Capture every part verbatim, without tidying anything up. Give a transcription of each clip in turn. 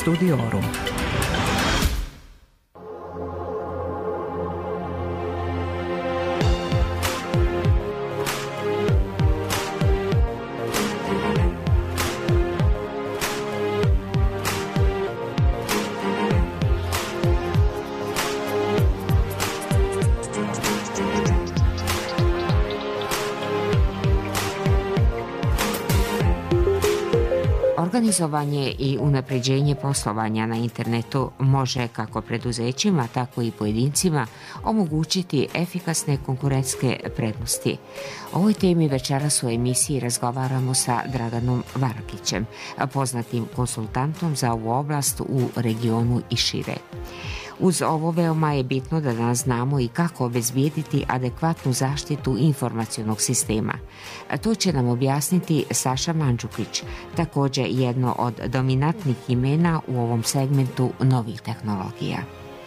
Studiorum. Organizovanje i unapređenje poslovanja na internetu može kako preduzećima, tako i pojedincima omogućiti efikasne konkurentske prednosti. O ovoj temi večeras u emisiji razgovaramo sa Draganom Varagićem, poznatim konsultantom za ovu oblast u regionu i šire. Uz ovo veoma je bitno da danas znamo i kako obezbijediti adekvatnu zaštitu informacionog sistema. To će nam objasniti Saša Mandžukić, također jedno od dominantnih imena u ovom segmentu novih tehnologija.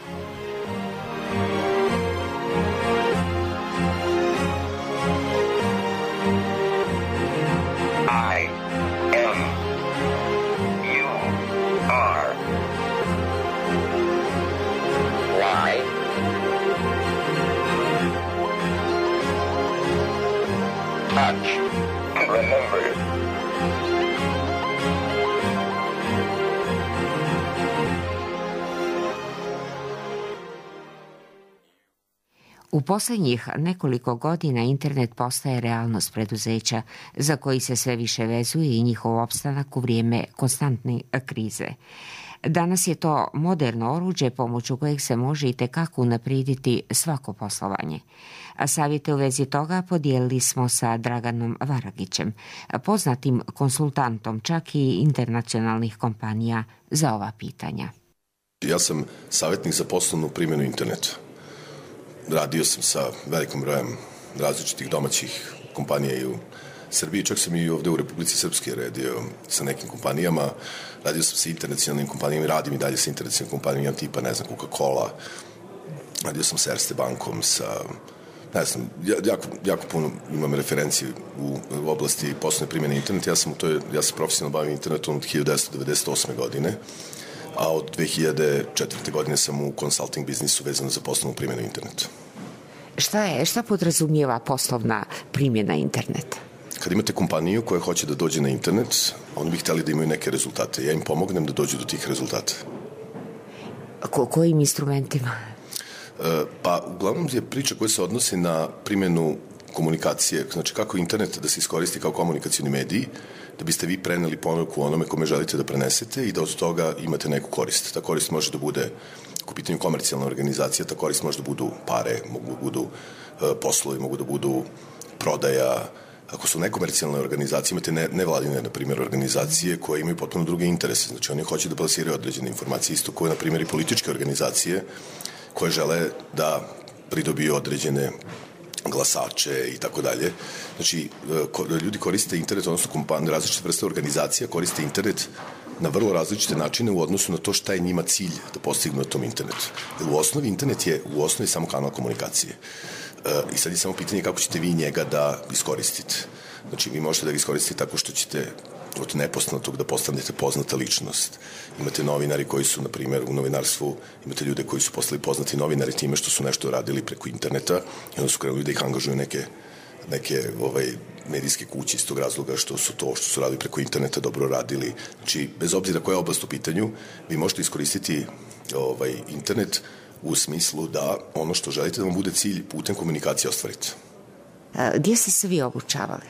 U posljednjih nekoliko godina internet postaje realnost preduzeća za koji se sve više vezuje i njihov opstanak u vrijeme konstantne krize. Danas je to moderno oruđe pomoću kojeg se može i tekako unaprijediti svako poslovanje. A savjete u vezi toga podijelili smo sa Draganom Varagićem, poznatim konsultantom čak i internacionalnih kompanija za ova pitanja. Ja sam savjetnik za poslovnu primjenu interneta. Radio sam sa velikim brojem različitih domaćih kompanija i u Srbiji, čak sam i ovdje u Republici Srpske radio sa nekim kompanijama, radio sam sa internacionalnim kompanijama i radim i dalje sa internacionalnim kompanijama tipa, ne znam, Coca-Cola, radio sam sa Erste bankom, sa, ne znam, jako, jako puno imam referencije u, u oblasti poslovne primjene interneta. Ja sam, to je, ja sam profesionalno bavim internetom od hiljadu devetsto devedeset osme. godine, a od dve hiljade četvrte. godine sam u consulting biznisu vezano za poslovnu primjenu interneta. Šta je, šta podrazumijeva poslovna primjena interneta? Kad imate kompaniju koja hoće da dođe na internet, oni bi htjeli da imaju neke rezultate. Ja im pomognem da dođu do tih rezultata. Ko, kojim instrumentima? E, pa, uglavnom je priča koja se odnosi na primjenu komunikacije, znači kako internet da se iskoristi kao komunikacioni mediji, da biste vi preneli poruku onome kome želite da prenesete i da od toga imate neku korist. Ta korist može da bude, u pitanju komercijalna organizacija, ta korist može da budu pare, mogu da budu e, poslovi, mogu da budu prodaja. Ako su nekomercijalne organizacije, imate ne, nevladine, na primjer, organizacije koje imaju potpuno druge interese. Znači, oni hoće da plasiraju određene informacije, isto koje, na primjer, i političke organizacije koje žele da pridobiju određene glasače i tako dalje. Znači, ljudi koriste internet, odnosno kompanije, različite vrste organizacija koriste internet na vrlo različite načine u odnosu na to šta je njima cilj da postignu na tom internetu. Jer u osnovi internet je u osnovi samo kanal komunikacije. I sad je samo pitanje kako ćete vi njega da iskoristite. Znači, vi možete da ga iskoristite tako što ćete od nepoznatog da postanete poznata ličnost. Imate novinari koji su, na primjer, u novinarstvu, imate ljude koji su postali poznati novinari time što su nešto radili preko interneta i onda su krenuli da ih angažuju neke, neke ovaj, medijske kuće iz tog razloga što su to što su radili preko interneta dobro radili. Znači, bez obzira koja je oblast u pitanju, vi možete iskoristiti ovaj, internet u smislu da ono što želite da vam bude cilj putem komunikacije ostvarite. A, gdje ste se vi obučavali?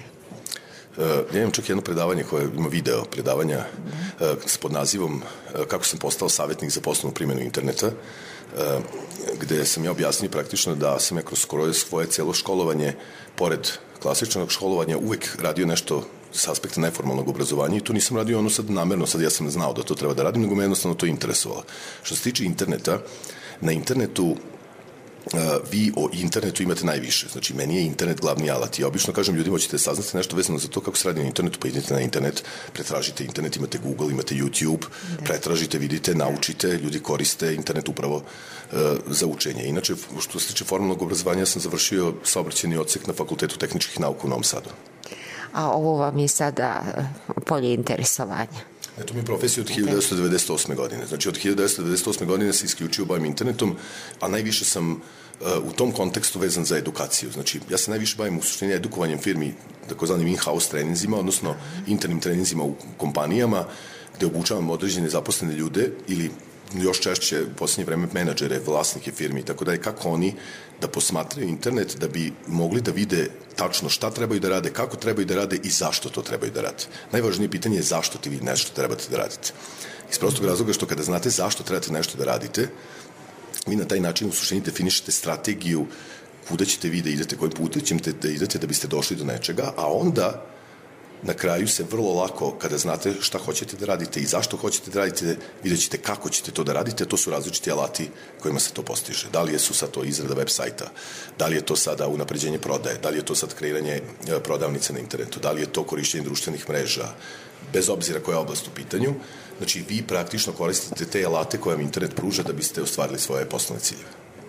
Uh, ja imam čak jedno predavanje koje ima video predavanja uh, s pod nazivom uh, kako sam postao savjetnik za poslovnu primjenu interneta, uh, gde sam ja objasnio praktično da sam ja kroz skoro svoje cijelo školovanje, pored klasičnog školovanja, uvek radio nešto s aspekta neformalnog obrazovanja i tu nisam radio ono sad namerno, sad ja sam znao da to treba da radim, nego me jednostavno to interesovalo. Što se tiče interneta, na internetu Uh, vi o internetu imate najviše. Znači, meni je internet glavni alat. I obično kažem ljudima, hoćete saznati nešto vezano za to kako se radi na internetu, pa idete na internet, pretražite internet, imate Google, imate YouTube, da. pretražite, vidite, naučite, ljudi koriste internet upravo uh, za učenje. Inače, što se tiče formalnog obrazovanja, sam završio saobraćajni odsek na Fakultetu tehničkih nauka u Novom Sadu. A ovo vam je sada polje interesovanja? Eto mi je profesija od hiljadu devetsto devedeset osme. godine. Znači od hiljadu devetsto devedeset osme. godine se isključio bavim internetom, a najviše sam uh, u tom kontekstu vezan za edukaciju. Znači ja se najviše bavim u suštini edukovanjem firmi, takozvanim in-house treninzima, odnosno internim treninzima u kompanijama, gde obučavam određene zaposlene ljude ili još češće u poslednje vreme menadžere, vlasnike firmi, tako da je kako oni da posmatraju internet da bi mogli da vide tačno šta trebaju da rade, kako trebaju da rade i zašto to trebaju da rade. Najvažnije pitanje je zašto ti vi nešto trebate da radite. Iz prostog razloga što kada znate zašto trebate nešto da radite, vi na taj način u suštini definišete strategiju kuda ćete vi da idete, kojim putem ćete da idete da biste došli do nečega, a onda na kraju se vrlo lako, kada znate šta hoćete da radite i zašto hoćete da radite, vidjet ćete kako ćete to da radite, to su različiti alati kojima se to postiže. Da li je su sad to izrada web sajta, da li je to sada unapređenje prodaje, da li je to sad kreiranje prodavnice na internetu, da li je to korišćenje društvenih mreža, bez obzira koja je oblast u pitanju. Znači, vi praktično koristite te alate koje vam internet pruža da biste ostvarili svoje poslovne ciljeve.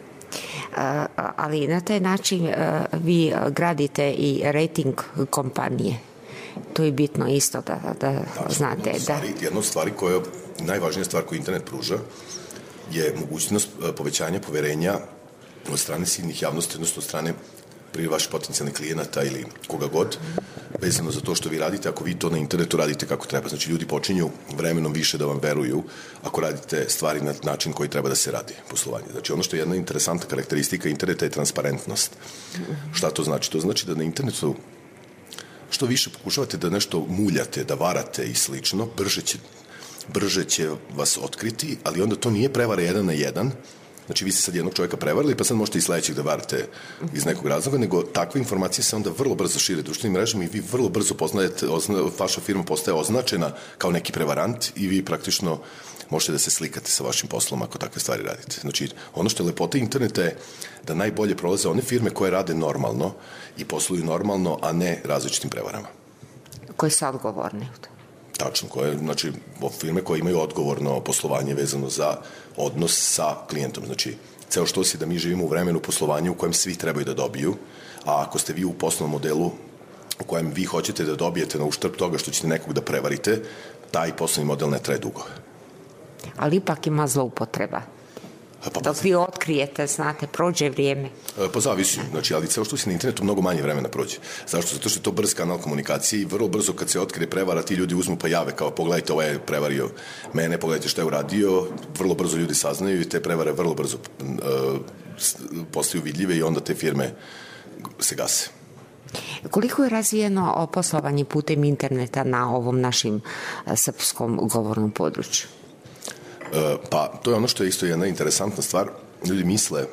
Ali na taj način vi gradite i rating kompanije. To je bitno isto da, da, da znate. Jedna od stvari, jedna od stvari koja, najvažnija stvar koju internet pruža je mogućnost povećanja poverenja od strane silnih javnosti, odnosno od strane prije vaših potencijalnih klijenata ili koga god, vezano za to što vi radite, ako vi to na internetu radite kako treba. Znači, ljudi počinju vremenom više da vam veruju ako radite stvari na način koji treba da se radi poslovanje. Znači, ono što je jedna interesantna karakteristika interneta je transparentnost. Šta to znači? To znači da na internetu što više pokušavate da nešto muljate, da varate i slično, brže će, brže će vas otkriti, ali onda to nije prevara jedan na jedan. Znači, vi ste sad jednog čovjeka prevarili, pa sad možete i sledećeg da varate iz nekog razloga, nego takve informacije se onda vrlo brzo šire društvenim mrežama i vi vrlo brzo poznajete, vaša firma postaje označena kao neki prevarant i vi praktično možete da se slikate sa vašim poslom ako takve stvari radite. Znači, ono što je lepota interneta je da najbolje prolaze one firme koje rade normalno i posluju normalno, a ne različitim prevarama. Koje su odgovorne? Tačno, koje, znači, firme koje imaju odgovorno poslovanje vezano za odnos sa klijentom. Znači, ceo što si da mi živimo u vremenu poslovanja u kojem svi trebaju da dobiju, a ako ste vi u poslovnom modelu u kojem vi hoćete da dobijete na uštrb toga što ćete nekog da prevarite, taj poslovni model ne traje dugo. Ali ipak ima zloupotreba. Pa, dok vi otkrijete, znate, prođe vrijeme. Pa zavisi, znači, ali ceo što si na internetu mnogo manje vremena prođe. Zašto? Zato što je to brz kanal komunikacije i vrlo brzo kad se otkrije prevara, ti ljudi uzmu pa jave kao pogledajte, ovaj je prevario mene, pogledajte šta je uradio, vrlo brzo ljudi saznaju i te prevare vrlo brzo uh, postaju vidljive i onda te firme se gase. Koliko je razvijeno poslovanje putem interneta na ovom našim srpskom govornom području? Pa, to je ono što je isto jedna interesantna stvar. Ljudi misle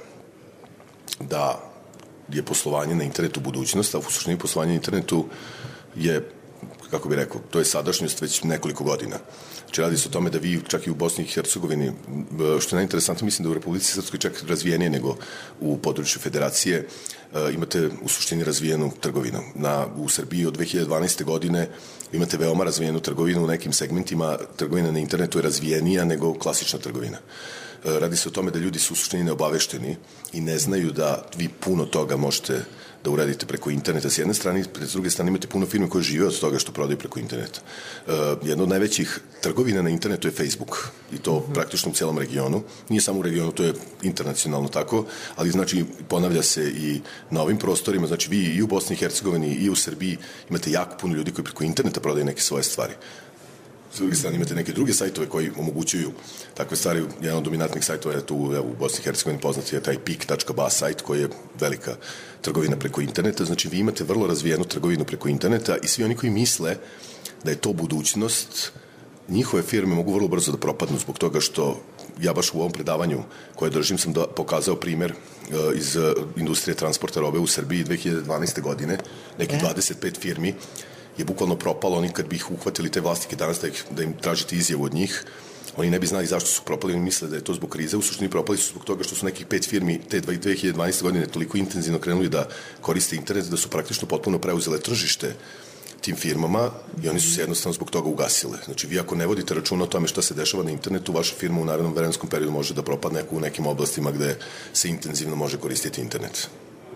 da je poslovanje na internetu budućnost, a u suštini poslovanje na internetu je, kako bih rekao, to je sadašnjost već nekoliko godina. Znači, radi se o tome da vi čak i u Bosni i Hercegovini, što je najinteresantno, mislim da u Republici Srpskoj čak razvijenije nego u području federacije, imate u suštini razvijenu trgovinu. Na, u Srbiji od dve hiljade dvanaeste. godine imate veoma razvijenu trgovinu u nekim segmentima. Trgovina na internetu je razvijenija nego klasična trgovina. Radi se o tome da ljudi su u suštini neobavešteni i ne znaju da vi puno toga možete da uradite preko interneta s jedne strane, s druge strane imate puno firme koje žive od toga što prodaju preko interneta. Uh, jedna od najvećih trgovina na internetu je Facebook i to mm-hmm. praktično u celom regionu. Nije samo u regionu, to je internacionalno tako, ali znači ponavlja se i na ovim prostorima, znači vi i u Bosni i Hercegovini i u Srbiji imate jako puno ljudi koji preko interneta prodaju neke svoje stvari. S druge strane imate neke druge sajtove koji omogućuju takve stvari. Jedan od dominantnih sajtova je tu u Bosni i Hercegovini poznati je taj pik tačka ba sajt koji je velika trgovina preko interneta. Znači vi imate vrlo razvijenu trgovinu preko interneta i svi oni koji misle da je to budućnost, njihove firme mogu vrlo brzo da propadnu zbog toga što ja baš u ovom predavanju koje držim sam da pokazao primer iz industrije transporta robe u Srbiji dve hiljade dvanaeste. godine, nekih dvadeset pet firmi je bukvalno propalo. Oni kad bi ih uhvatili te vlasnike danas da, ih, da im tražite izjavu od njih, oni ne bi znali zašto su propali, oni misle da je to zbog krize, u suštini propali su zbog toga što su nekih pet firmi te dve hiljade dvanaeste. godine toliko intenzivno krenuli da koriste internet da su praktično potpuno preuzele tržište tim firmama i oni su se jednostavno zbog toga ugasile. Znači vi ako ne vodite računa o tome šta se dešava na internetu, vaša firma u narednom vremenskom periodu može da propadne u nekim oblastima gde se intenzivno može koristiti internet.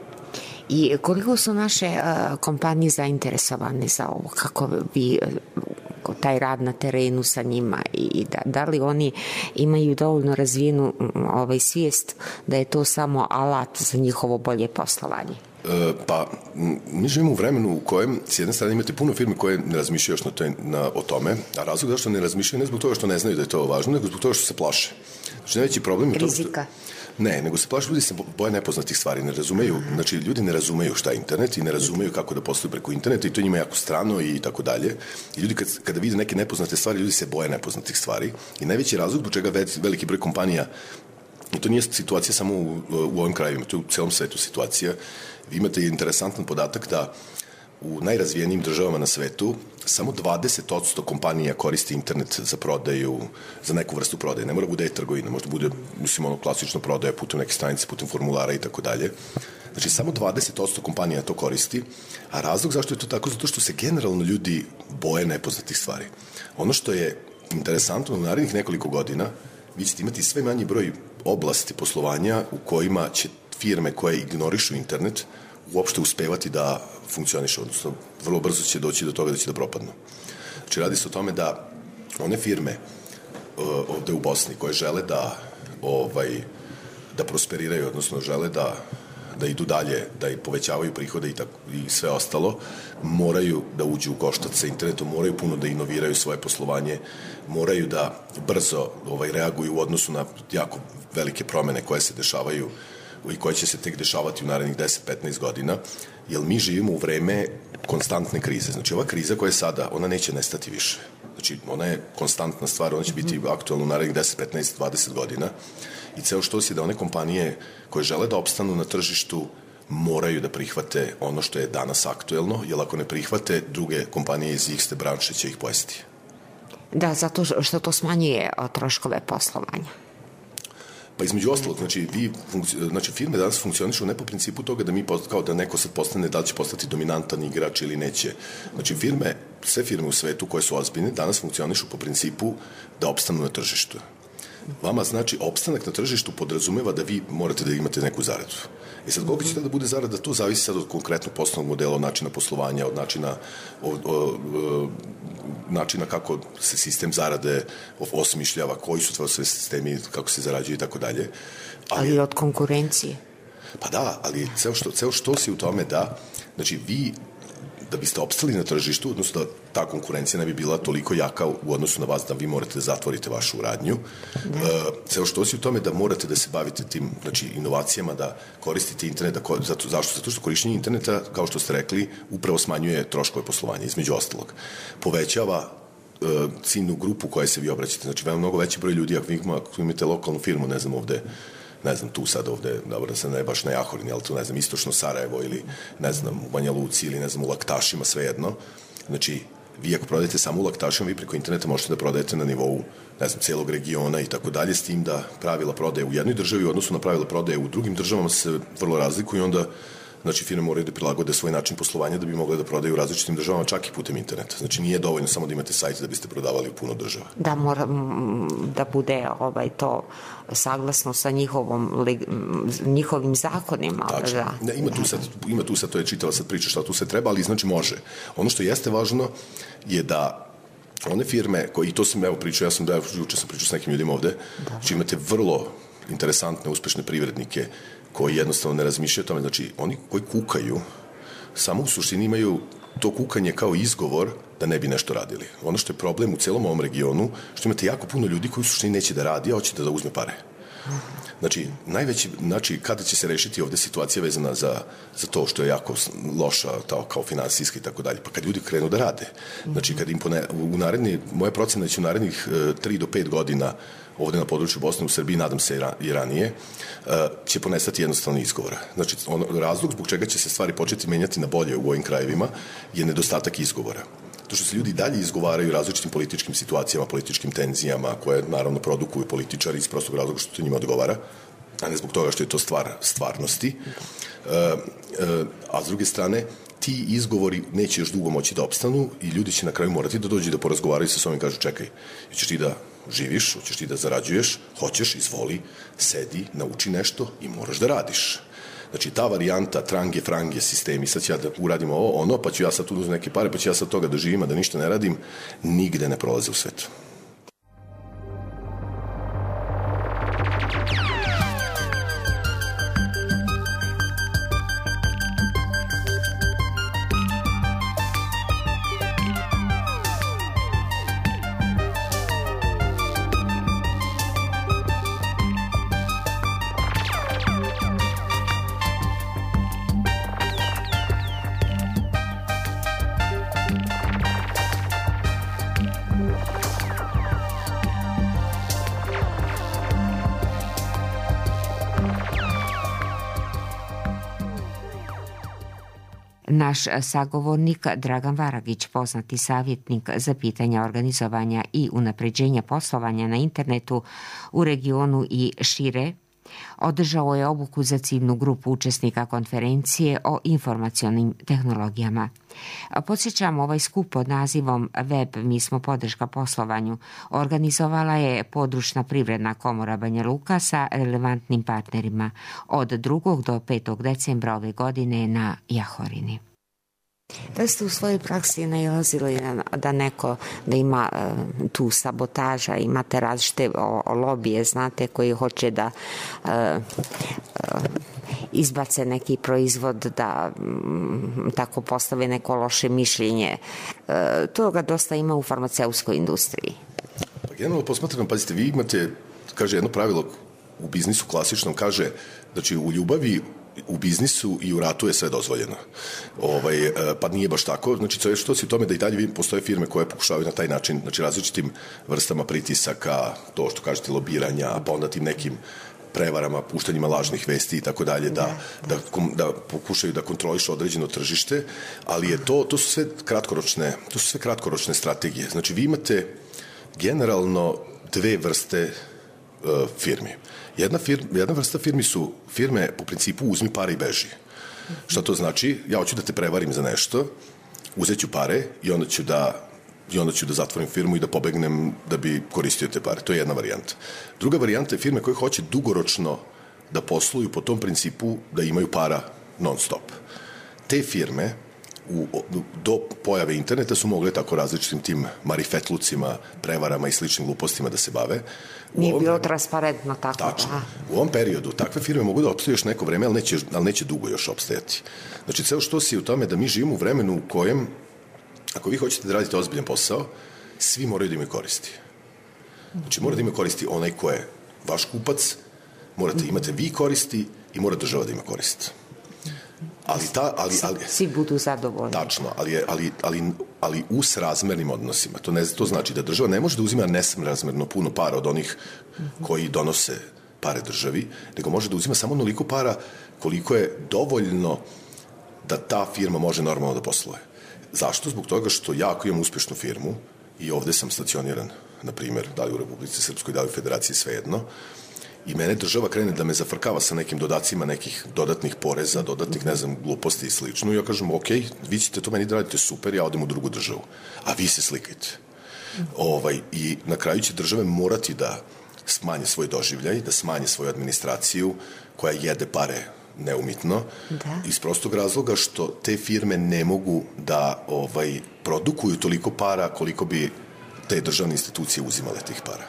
I koliko su naše uh, kompanije zainteresovane za ovo? Kako vi uh, taj rad na terenu sa njima i da, da li oni imaju dovoljno razvijenu ovaj, svijest da je to samo alat za njihovo bolje poslovanje? E, pa, mi živimo u vremenu u kojem s jedne strane imate puno firme koje ne razmišljaju još na toj, na, o tome, a razlog zašto ne razmišljaju ne zbog toga što ne znaju da je to važno, nego zbog toga što se plaše. Znači, najveći problem je to što... Rizika. Ne, nego se plaše, ljudi se boje nepoznatih stvari, ne razumeju, znači ljudi ne razumeju šta je internet i ne razumeju kako da posluju preko interneta i to je njima jako strano i tako dalje. I ljudi kad, kada vide neke nepoznate stvari, ljudi se boje nepoznatih stvari i najveći razlog zbog čega veliki broj kompanija, i to nije situacija samo u, u ovim krajevima, to je u celom svetu situacija. Vi imate interesantan podatak da u najrazvijenijim državama na svetu samo dvadeset posto kompanija koristi internet za prodaju, za neku vrstu prodaje. Ne mora bude e-trgovina, možda bude, mislim, ono klasično prodaja putem neke stranice, putem formulara i tako dalje. Znači, samo dvadeset posto kompanija to koristi, a razlog zašto je to tako, zato što se generalno ljudi boje nepoznatih stvari. Ono što je interesantno, u narednih nekoliko godina vi ćete imati sve manji broj oblasti poslovanja u kojima će firme koje ignorišu internet uopšte uspevati da funkcioniše, odnosno vrlo brzo će doći do toga da će da propadnu. Znači, radi se o tome da one firme uh, ovde u Bosni koje žele da ovaj, da prosperiraju, odnosno žele da da idu dalje, da i povećavaju prihode i, tako, i sve ostalo, moraju da uđu u koštac sa internetom, moraju puno da inoviraju svoje poslovanje, moraju da brzo ovaj, reaguju u odnosu na jako velike promene koje se dešavaju i koje će se tek dešavati u narednih deset do petnaest godina, jer mi živimo u vreme konstantne krize. Znači, ova kriza koja je sada, ona neće nestati više. Znači, ona je konstantna stvar, ona će biti aktualna u narednih deset, petnaest, dvadeset godina i ceo što je da one kompanije koje žele da opstanu na tržištu moraju da prihvate ono što je danas aktuelno, jer ako ne prihvate, druge kompanije iz iste branše će ih pojesti. Da, zato što to smanjuje troškove poslovanja. Pa između ostalog, znači, vi, znači firme danas funkcionišu ne po principu toga da mi kao da neko sad postane, da li će postati dominantan igrač ili neće. Znači firme, sve firme u svetu koje su ozbiljne danas funkcionišu po principu da opstanu na tržištu. Vama znači opstanak na tržištu podrazumeva da vi morate da imate neku zaradu. I sad koliko će da bude zarada, to zavisi sad od konkretnog poslovnog modela, od načina poslovanja, od načina od, od, od, načina kako se sistem zarade osmišljava, koji su to sve sistemi, kako se zarađuje i tako dalje. Ali od konkurencije. Pa da, ali ceo što, ceo što si u tome da, znači vi da biste opstali na tržištu, odnosno da ta konkurencija ne bi bila toliko jaka u odnosu na vas da vi morate da zatvorite vašu radnju. Uh, ceo što si u tome da morate da se bavite tim, znači, inovacijama, da koristite internet, da ko, zato, zašto? Zato što korišćenje interneta, kao što ste rekli, upravo smanjuje troškove poslovanja, između ostalog. Povećava uh, ciljnu grupu koja se vi obraćate. Znači, veoma mnogo veći broj ljudi, ako vi imate lokalnu firmu, ne znam, ovde, ne znam, tu sad ovde, dobro da se ne baš na Jahorini, ali tu, ne znam, istočno Sarajevo ili, ne znam, u Banja Luci ili, ne znam, u Laktašima, svejedno. Znači, vi ako prodajete samo u Laktašima, vi preko interneta možete da prodajete na nivou, ne znam, celog regiona i tako dalje, s tim da pravila prodaje u jednoj državi u odnosu na pravila prodaje u drugim državama se vrlo razlikuju i onda, znači, firme moraju da prilagode svoj način poslovanja da bi mogle da prodaju u različitim državama, čak i putem interneta. Znači, nije dovoljno samo da imate sajt da biste prodavali u puno država. Da, mora da bude ovaj, to saglasno sa njihovom, njihovim zakonima. Tačno. Da. Ne, ima, tu sad, ima tu sad, to je čitava sad priča šta tu se treba, ali znači može. Ono što jeste važno je da one firme, koje, i to sam evo pričao, ja sam da, juče sam pričao s nekim ljudima ovde, da. Znači imate vrlo interesantne, uspešne privrednike koji jednostavno ne razmišljaju o tome. Znači, oni koji kukaju, samo u suštini imaju to kukanje kao izgovor da ne bi nešto radili. Ono što je problem u celom ovom regionu, što imate jako puno ljudi koji u suštini neće da radi, a hoće da uzme pare. Znači, najveći, znači, kada će se rešiti ovde situacija vezana za, za to što je jako loša, ta, kao finansijska i tako dalje, pa kad ljudi krenu da rade. Znači, kad im pone, u naredni, moja procena će u narednih tri do pet godina ovde na području Bosne, u Srbiji, nadam se i ranije, će ponestati jednostavno izgovora. Znači, on, razlog zbog čega će se stvari početi menjati na bolje u ovim krajevima je nedostatak izgovora. To što se ljudi dalje izgovaraju različitim političkim situacijama, političkim tenzijama, koje naravno produkuju političari iz prostog razloga što to njima odgovara, a ne zbog toga što je to stvar stvarnosti. E, e, a s druge strane, ti izgovori neće još dugo moći da opstanu i ljudi će na kraju morati da dođu da porazgovaraju sa svojim i kažu čekaj, hoćeš ti da živiš, hoćeš ti da zarađuješ, hoćeš, izvoli, sedi, nauči nešto i moraš da radiš. Znači, ta varijanta trange, frange sistemi, sad ću ja da uradim ovo, ono, pa ću ja sad tu uzeti neke pare, pa ću ja sad toga da živim, a da ništa ne radim, nigde ne prolaze u svetu. Naš sagovornik Dragan Varagić, poznati savjetnik za pitanja organizovanja i unapređenja poslovanja na internetu u regionu i šire, održao je obuku za ciljnu grupu učesnika konferencije o informacionim tehnologijama. Podsjećam, ovaj skup pod nazivom Web, mi smo podrška poslovanju organizovala je područna privredna komora Banja Luka sa relevantnim partnerima od drugog do petog decembra ove godine na Jahorini. Da ste u svojoj praksi nailazili da neko da ima uh, tu sabotaža, imate različite lobije, znate, koji hoće da uh, uh, izbace neki proizvod, da um, tako postave neko loše mišljenje. Uh, toga dosta ima u farmaceutskoj industriji. Pa generalno posmatrano, pazite, vi imate, kaže jedno pravilo u biznisu klasičnom, kaže, znači u ljubavi, u biznisu i u ratu je sve dozvoljeno. Ovaj, pa nije baš tako. Znači, što si u tome da i dalje postoje firme koje pokušavaju na taj način, znači različitim vrstama pritisaka, to što kažete lobiranja, pa onda tim nekim prevarama, puštanjima lažnih vesti i tako dalje, da, da, da pokušaju da kontrolišu određeno tržište, ali je to, to su sve kratkoročne, to su sve kratkoročne strategije. Znači, vi imate generalno dve vrste uh, firmi. Jedna, firma, jedna vrsta firmi su firme po principu uzmi pare i beži. Šta to znači? Ja hoću da te prevarim za nešto, uzet ću pare i onda ću da i onda ću da zatvorim firmu i da pobegnem da bi koristio te pare. To je jedna varijanta. Druga varijanta je firme koje hoće dugoročno da posluju po tom principu da imaju para non stop. Te firme u, do pojave interneta su mogle tako različitim tim marifetlucima, prevarama i sličnim glupostima da se bave. Nije bilo transparentno tako. Tačno. U ovom periodu takve firme mogu da opstaju još neko vreme, ali neće, ali neće dugo još opstajati. Znači, ceo što si u tome da mi živimo u vremenu u kojem, ako vi hoćete da radite ozbiljan posao, svi moraju da imaju koristi. Znači, mora da imaju koristi onaj ko je vaš kupac, morate imate vi koristi i mora država da ima korist. Ali ta, ali, ali, svi budu zadovoljni. Tačno, ali, ali, ali, ali u srazmernim odnosima. To, ne, to znači da država ne može da uzima nesrazmerno puno para od onih koji donose pare državi, nego može da uzima samo onoliko para koliko je dovoljno da ta firma može normalno da posluje. Zašto? Zbog toga što ja ako imam uspešnu firmu i ovde sam stacioniran, na primjer, da li u Republici Srpskoj, da li u Federaciji, svejedno, i mene država krene da me zafrkava sa nekim dodacima nekih dodatnih poreza, dodatnih, ne znam, gluposti i slično, i ja kažem, ok, vi ćete to meni da radite super, ja odem u drugu državu, a vi se slikajte. Ovaj, i na kraju će države morati da smanje svoj doživljaj, da smanje svoju administraciju koja jede pare neumitno, da. Iz prostog razloga što te firme ne mogu da ovaj, produkuju toliko para koliko bi te državne institucije uzimale tih para.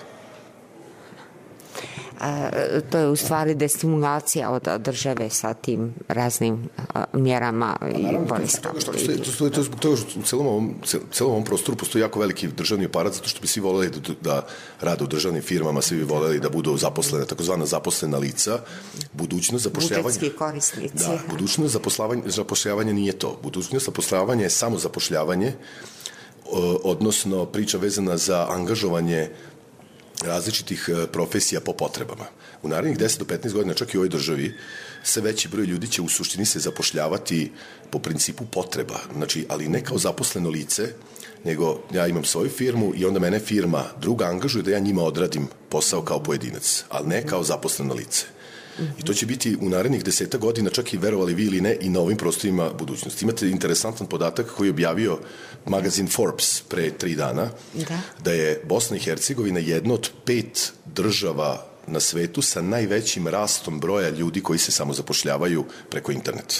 A, to je u stvari destimulacija od države sa tim raznim a, mjerama a, i poreskama. To je zbog toga što u celom ovom, celom ovom prostoru postoji jako veliki državni aparat, zato što bi svi voleli da, da rade u državnim firmama, svi bi voleli da budu zaposlene, takozvana zaposlena lica. Budućnost zapošljavanja... Budžetski korisnici. Da, budućnost zapošljavanja nije to. Budućnost zapošljavanja je samo zapošljavanje, odnosno priča vezana za angažovanje različitih profesija po potrebama. U narednih deset do petnaest godina, čak i u ovoj državi, sve veći broj ljudi će u suštini se zapošljavati po principu potreba. Znači, ali ne kao zaposleno lice, nego ja imam svoju firmu i onda mene firma druga angažuje da ja njima odradim posao kao pojedinac, ali ne kao zaposleno lice. I to će biti u narednih deseta godina, čak i verovali vi ili ne, i na ovim prostorima budućnosti. Imate interesantan podatak koji je objavio magazin Forbes pre tri dana, da, da je Bosna i Hercegovina jedna od pet država na svetu sa najvećim rastom broja ljudi koji se samozapošljavaju preko interneta.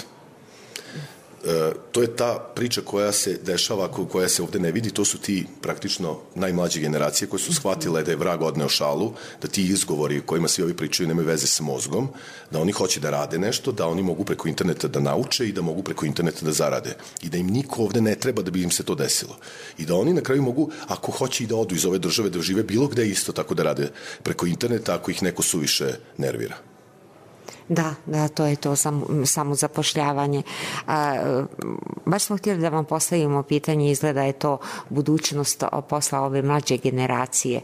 E, to je ta priča koja se dešava, koja se ovde ne vidi, to su ti praktično najmlađe generacije koje su shvatile da je vrag odneo šalu, da ti izgovori kojima svi ovi pričaju nemaju veze sa mozgom, da oni hoće da rade nešto, da oni mogu preko interneta da nauče i da mogu preko interneta da zarade. I da im niko ovde ne treba da bi im se to desilo. I da oni na kraju mogu, ako hoće i da odu iz ove države, da žive bilo gde isto tako da rade preko interneta, ako ih neko suviše nervira. Da, da, to je to samo, samo zapošljavanje. A, baš smo htjeli da vam postavimo pitanje, izgleda je to budućnost posla ove mlađe generacije,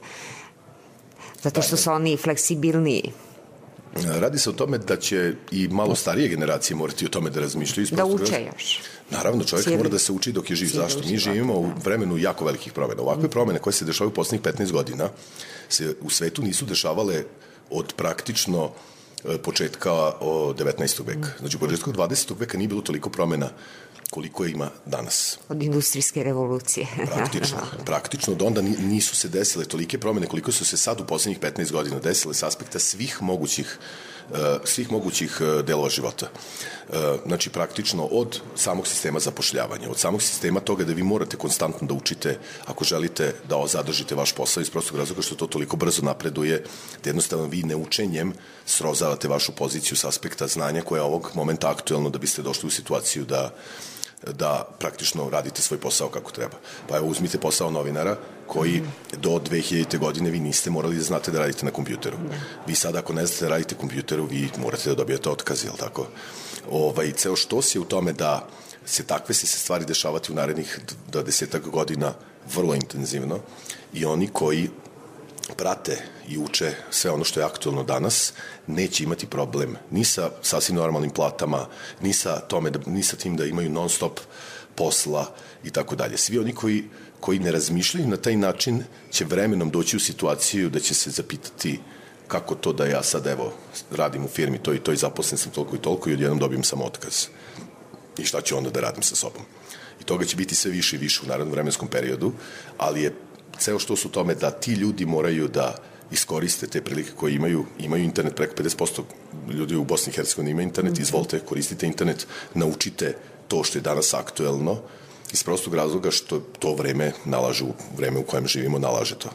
zato što su oni fleksibilniji. Radi se o tome da će i malo starije generacije morati o tome da razmišljaju. Da uče još. Naravno, čovjek Cijeli. mora da se uči dok je živ. Zašto? Mi živimo u vremenu jako velikih promjena. Ovakve promjene koje se dešavaju u poslednjih petnaest godina se u svetu nisu dešavale od praktično početka devetnaestog veka. Znači, u početku dvadesetog veka nije bilo toliko promjena koliko je ima danas. Od industrijske revolucije. Praktično. Praktično. Od onda nisu se desile tolike promjene koliko su se sad u poslednjih petnaest godina desile s aspekta svih mogućih svih mogućih delova života. Znači, praktično od samog sistema zapošljavanja, od samog sistema toga da vi morate konstantno da učite ako želite da zadržite vaš posao iz prostog razloga što to toliko brzo napreduje, da jednostavno vi neučenjem srozavate vašu poziciju s aspekta znanja koja je ovog momenta aktuelno da biste došli u situaciju da da praktično radite svoj posao kako treba. Pa evo, uzmite posao novinara koji do dve hiljadite godine vi niste morali da znate da radite na kompjuteru. Vi sad ako ne znate da radite na kompjuteru, vi morate da dobijete otkaz, jel tako? Ovaj, ceo štos je u tome da se takve se stvari dešavati u narednih dvadesetak godina vrlo intenzivno i oni koji prate i uče sve ono što je aktuelno danas, neće imati problem ni sa sasvim normalnim platama, ni sa, tome da, ni sa tim da imaju non stop posla i tako dalje. Svi oni koji, koji ne razmišljaju na taj način će vremenom doći u situaciju da će se zapitati kako to da ja sad evo radim u firmi to i to i zaposlen sam toliko i toliko i odjednom dobijem samo otkaz. I šta ću onda da radim sa sobom? I toga će biti sve više i više u narednom vremenskom periodu, ali je ceo što su tome da ti ljudi moraju da iskoriste te prilike koje imaju, imaju internet, preko pedeset posto ljudi u Bosni i Hercegovini ima internet, izvolite, koristite internet, naučite to što je danas aktuelno, iz prostog razloga što to vreme nalaže, vreme u kojem živimo nalaže to.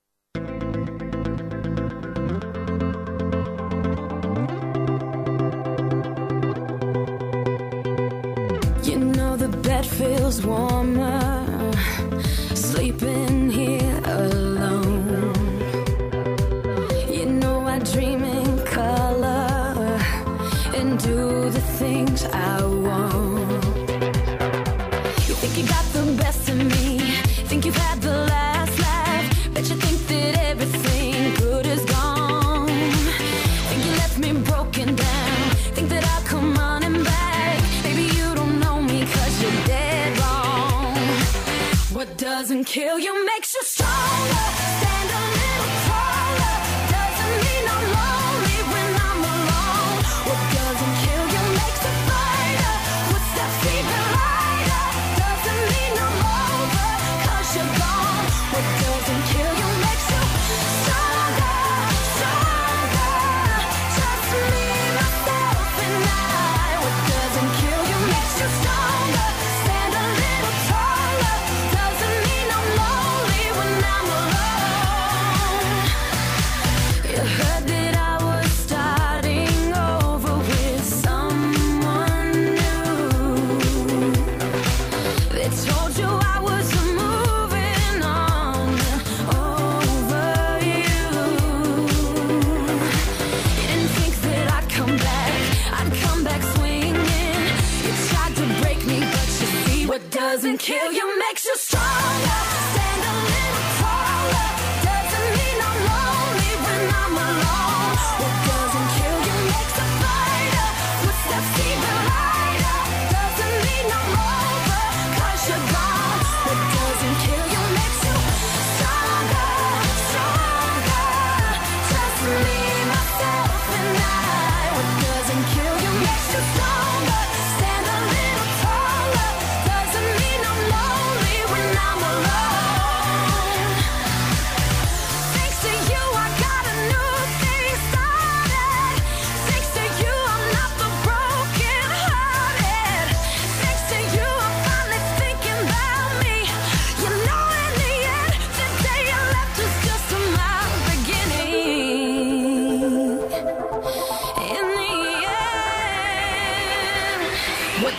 You know the bed feels warmer sleeping here alone. You know I dream in color and do the things I want. You think you got the best of me, think you've had the last laugh, bet you think that everything good is gone. Think you left me broken down, think that I'll come running back. Maybe you don't know me 'cause you're dead wrong. What doesn't kill you makes you stronger. Stand a little taller. Doesn't mean I'm lonely when I'm alone. What doesn't kill you makes a fighter. Footsteps even lighter. Doesn't mean I'm over 'cause you're gone. What doesn't kill you makes you stronger, stronger. Just me, myself, and I. What doesn't kill you makes you stronger. Stand a little taller. Doesn't mean I'm lonely when I'm alone.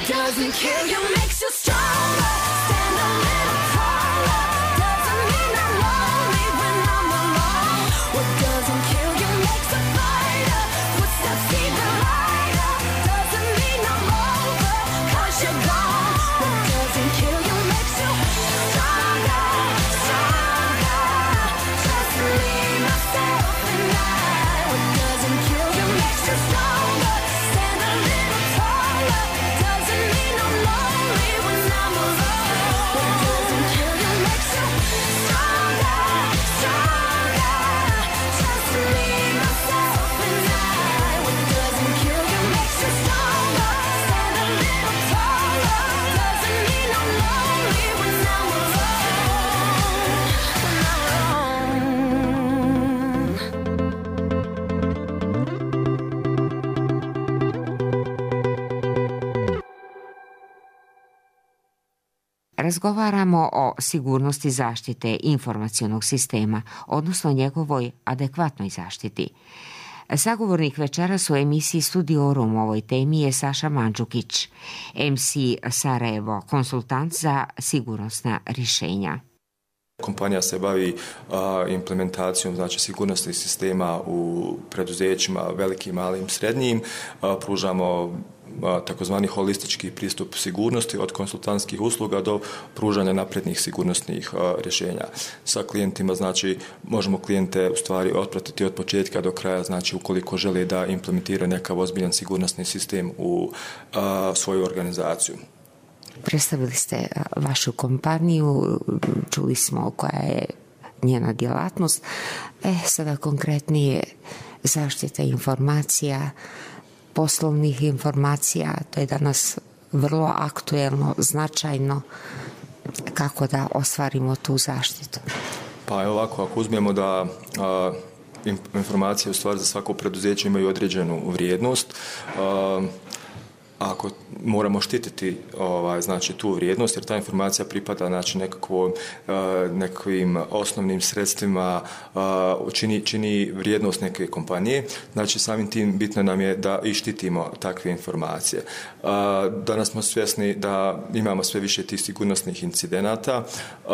doesn't kill you makes you stronger. Stand a little taller. Doesn't mean I'm lonely when I'm alone. What doesn't kill you makes a fighter. Footsteps even lighter. Doesn't mean I'm over, 'cause you're gone. What doesn't kill you makes you stronger, stronger. Just me, myself, and I. What doesn't kill you makes you stronger. Stand a little taller. Doesn't mean I'm lonely when I'm alone. What doesn't kill you makes you stronger, stronger. Just me, myself, and I. What doesn't kill you makes you stronger. Stand a little taller. Doesn't mean I'm lonely when I'm alone. When I'm alone. Razgovaramo o sigurnosti zaštite informacionog sistema, odnosno njegovoj adekvatnoj zaštiti. Sagovornik večeras u emisiji Studiorum o ovoj temi je Saša Mandžukić, em si Sarajevo, konsultant za sigurnosna rješenja. Kompanija se bavi a, implementacijom znači sigurnosnih sistema u preduzećima velikim, malim, srednjim. A, pružamo a, takozvani holistički pristup sigurnosti od konsultantskih usluga do pružanja naprednih sigurnosnih a, rješenja. Sa klijentima znači možemo klijente u stvari otpratiti od početka do kraja, znači ukoliko žele da implementiraju nekav ozbiljan sigurnosni sistem u a, svoju organizaciju. Predstavili ste vašu kompaniju, čuli smo koja je njena djelatnost. E, sada konkretnije zaštita informacija, poslovnih informacija, to je danas vrlo aktuelno, značajno. Kako da ostvarimo tu zaštitu? Pa evo ovako, ako uzmemo da a, informacije u stvari za svako preduzeće imaju određenu vrijednost, a, ako moramo štititi ovaj, znači, tu vrijednost, jer ta informacija pripada znači, nekakvo, uh, nekakvim osnovnim sredstvima, uh, čini, čini vrijednost neke kompanije, znači samim tim bitno nam je da i štitimo takve informacije. Uh, danas smo svjesni da imamo sve više tih sigurnosnih incidenata uh,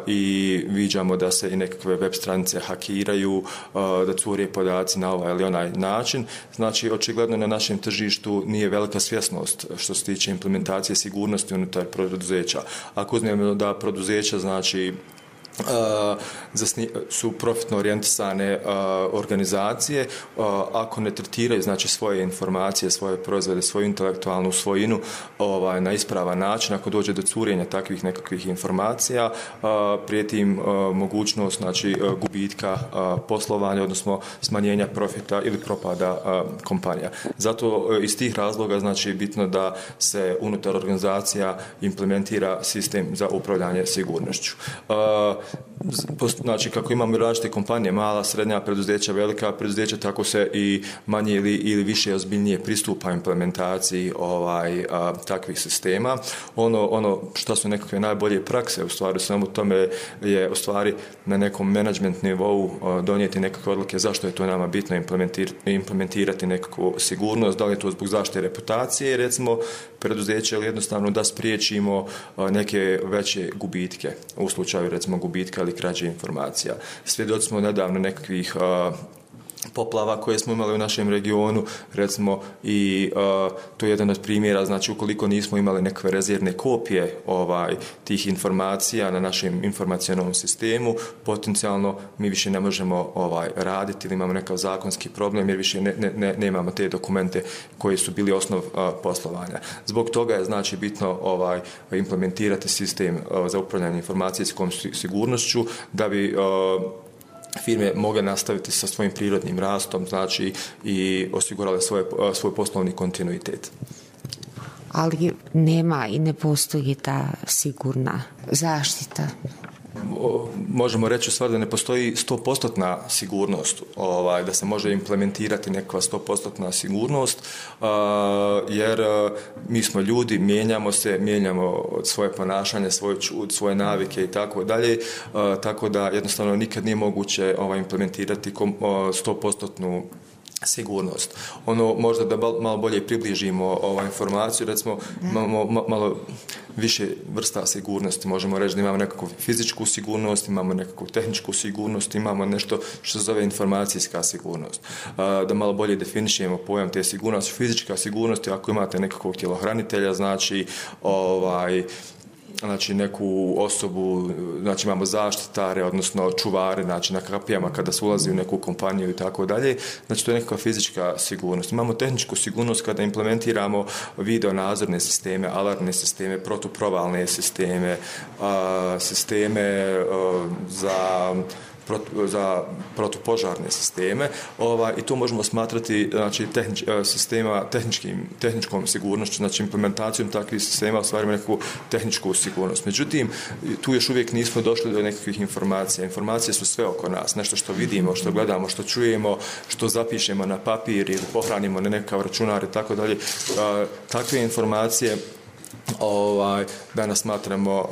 i viđamo da se i nekakve web stranice hakiraju, uh, da cure podaci na ovaj ili onaj način, znači očigledno na našem tržištu nije velika svjesnost što se tiče implementacije sigurnosti unutar preduzeća. Ako uzmemo da preduzeća znači Uh, zasni, su profitno orijentisane uh, organizacije, uh, ako ne tretiraju znači svoje informacije, svoje proizvode, svoju intelektualnu svojinu ovaj, na ispravan način, ako dođe do curenja takvih nekakvih informacija, uh, prijeti im uh, mogućnost znači, uh, gubitka uh, poslovanja, odnosno smanjenja profita ili propada uh, kompanija. Zato uh, iz tih razloga znači bitno da se unutar organizacija implementira sistem za upravljanje sigurnošću. Uh, Znači, kako imamo različite kompanije, mala, srednja preduzeća, velika preduzeća, tako se i manje ili, ili više ozbiljnije pristupa implementaciji ovaj, a, takvih sistema. Ono, ono što su nekakve najbolje prakse, u stvari samo tome je u stvari na nekom menadžment nivou a, donijeti nekakve odluke zašto je to nama bitno implementir, implementirati nekakvu sigurnost, da li je to zbog zaštite reputacije, recimo, preduzeća ili jednostavno da spriječimo a, neke veće gubitke u slučaju, recimo, gubitka ili krađe informacija. Svjedoci smo nedavno nekakvih uh, poplava koje smo imali u našem regionu, recimo i uh, to je jedan od primjera, znači ukoliko nismo imali nekakve rezervne kopije ovaj, tih informacija na našem informacionalnom sistemu, potencijalno mi više ne možemo ovaj, raditi ili imamo nekakav zakonski problem jer više ne, ne, ne, nemamo te dokumente koji su bili osnov uh, poslovanja. Zbog toga je znači bitno ovaj, implementirati sistem uh, za upravljanje informacijskom sigurnošću da bi uh, firme mogle nastaviti sa svojim prirodnim rastom, znači i osigurale svoje, svoj poslovni kontinuitet. Ali nema i ne postoji ta sigurna zaštita. Možemo reći u stvari da ne postoji sto posto sigurnost, ovaj, da se može implementirati neka sto posto sigurnost, uh, jer uh, mi smo ljudi, mijenjamo se, mijenjamo svoje ponašanje, svoj čud, svoje navike i tako dalje, uh, tako da jednostavno nikad nije moguće ovaj, implementirati kom, uh, sto posto sigurnost. Ono možda da malo bolje približimo ovaj informaciju, recimo imamo malo više vrsta sigurnosti. Možemo reći da imamo nekakvu fizičku sigurnost, imamo nekakvu tehničku sigurnost, imamo nešto što se zove informacijska sigurnost. Da malo bolje definišemo pojam te sigurnosti. Fizička sigurnost je ako imate nekakvog tjelohranitelja, znači ovaj znači neku osobu, znači imamo zaštitare, odnosno čuvare, znači na kapijama kada se ulazi u neku kompaniju i tako dalje, znači to je nekakva fizička sigurnost. Imamo tehničku sigurnost kada implementiramo video nadzorne sisteme, alarmne sisteme, protuprovalne sisteme, a, sisteme a, za za protupožarne sisteme, ovaj, i to možemo smatrati znači, tehnič, sistema, tehničkim, tehničkom sigurnošću, znači implementacijom takvih sistema ostvarimo nekakvu tehničku sigurnost. Međutim, tu još uvijek nismo došli do nekakvih informacija. Informacije su sve oko nas, nešto što vidimo, što gledamo, što čujemo, što zapišemo na papir ili pohranimo na nekakav računar i tako dalje. Takve informacije ovaj, danas smatramo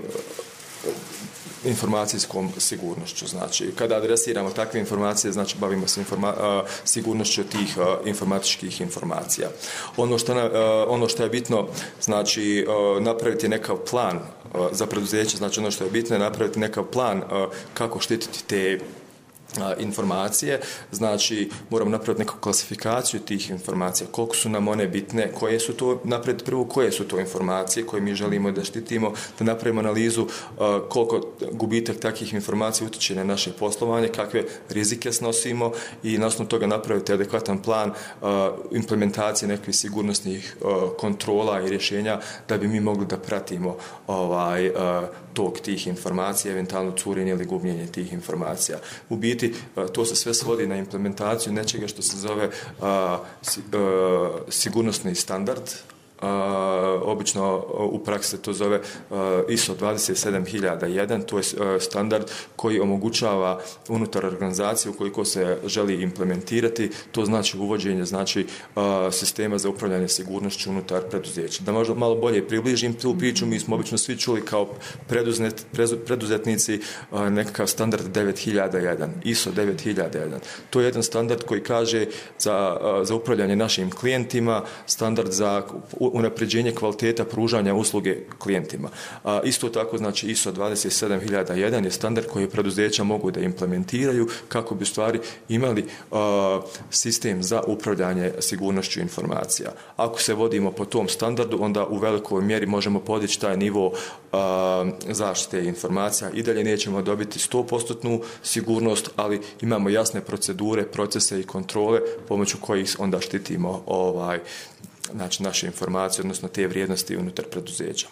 informacijskom sigurnošću. Znači, kada adresiramo takve informacije, znači bavimo se informa- sigurnošću tih informatičkih informacija. Ono što, na, ono što je bitno, znači, napraviti nekakav plan za preduzeće, znači ono što je bitno je napraviti nekakav plan kako štititi te informacije, znači moramo napraviti neku klasifikaciju tih informacija, koliko su nam one bitne, koje su to, napraviti prvo koje su to informacije koje mi želimo da štitimo, da napravimo analizu uh, koliko gubitak takvih informacija utječe na naše poslovanje, kakve rizike snosimo i na osnovu toga napraviti adekvatan plan uh, implementacije nekih sigurnosnih uh, kontrola i rješenja da bi mi mogli da pratimo ovaj, uh, tok tih informacija, eventualno curenje ili gubljenje tih informacija. U biti, to se sve svodi na implementaciju nečega što se zove a, si, a, sigurnosni standard. Uh, obično u praksi se to zove uh, I S O dvadeset sedam hiljada jedan, to je uh, standard koji omogućava unutar organizacije ukoliko se želi implementirati, to znači uvođenje znači uh, sistema za upravljanje sigurnošću unutar preduzeća. Da možda malo bolje približim tu priču, mi smo obično svi čuli kao preduzet, preduzetnici uh, nekakav standard devet hiljada jedan, I S O devet hiljada jedan. To je jedan standard koji kaže za, uh, za upravljanje našim klijentima, standard za unapređenje kvaliteta pružanja usluge klijentima. A, isto tako, znači, I S O dvadeset sedam hiljada jedan je standard koji preduzeća mogu da implementiraju kako bi u stvari imali a, sistem za upravljanje sigurnošću informacija. Ako se vodimo po tom standardu, onda u velikoj mjeri možemo podići taj nivo a, zaštite informacija. I dalje nećemo dobiti sto posto sigurnost, ali imamo jasne procedure, procese i kontrole pomoću kojih onda štitimo ovaj znači naše informacije, odnosno te vrijednosti unutar preduzeća.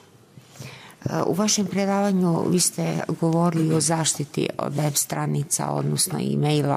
U vašem predavanju vi ste govorili o zaštiti web stranica, odnosno e-maila.